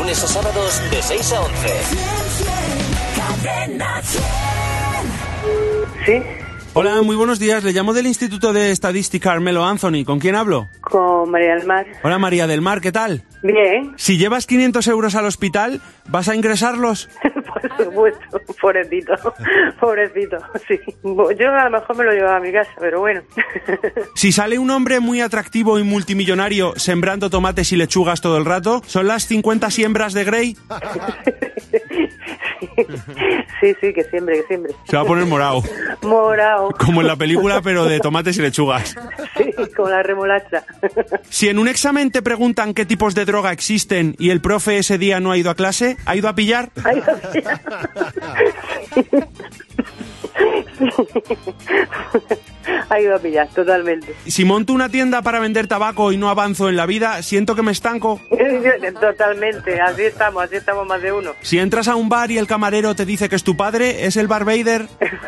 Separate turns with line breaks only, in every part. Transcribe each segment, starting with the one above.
lunes a sábados de 6 a 11.
¿Sí?
Hola, muy buenos días. Le llamo del Instituto de Estadística Carmelo Anthony. ¿Con quién hablo?
Con María del Mar.
Hola, María del Mar, ¿qué tal?
Bien.
Si llevas 500 euros al hospital, ¿vas a ingresarlos?
Por supuesto, pobrecito, sí. Yo a lo mejor me lo llevaba a mi casa, pero bueno.
Si sale un hombre muy atractivo y multimillonario sembrando tomates y lechugas todo el rato, ¿son las 50 siembras de Grey?
Sí, que siempre.
Se va a poner morado.
Morado.
Como en la película, pero de tomates y lechugas.
Sí, como la remolacha.
Si en un examen te preguntan qué tipos de droga existen y el profe ese día no ha ido a clase, ¿ha ido a pillar?
Ha ido a pillar. Ha ido a pillar, totalmente.
Si monto una tienda para vender tabaco y no avanzo en la vida, siento que me estanco.
Totalmente, así estamos más de uno.
Si entras a un bar y el camarero te dice que es tu padre, ¿es el Bar Vader?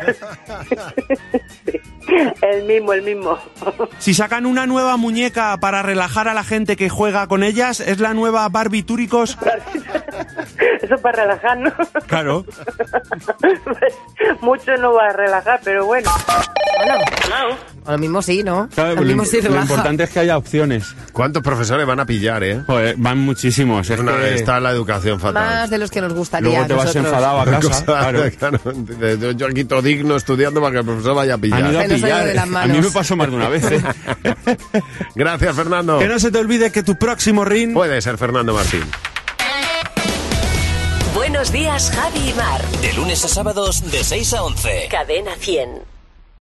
Sí, el mismo.
Si sacan una nueva muñeca para relajar a la gente que juega con ellas, ¿es la nueva Barbie Túricos?
Eso para relajar, ¿no?
Claro.
Mucho no va a relajar, pero bueno.
Bueno, lo mismo sí, ¿no?
Claro,
lo mismo sí
lo
relaja.
importante es que haya opciones.
¿Cuántos profesores van a pillar,
Joder, van muchísimos.
Está la educación fatal.
Más de los que nos gustaría.
Luego te vas
nosotros.
enfadado a casa. Claro.
Yo aquí todo digno estudiando para que el profesor vaya a pillar.
Han ido a
Se nos ha ido
pillar.
de las
A
manos.
mí me pasó más de una vez.
Gracias, Fernando.
Que no se te olvide que tu próximo ring...
Puede ser Fernando Martín.
Buenos días, Javi y Mar. De lunes a sábados de 6 a 11.
Cadena 100.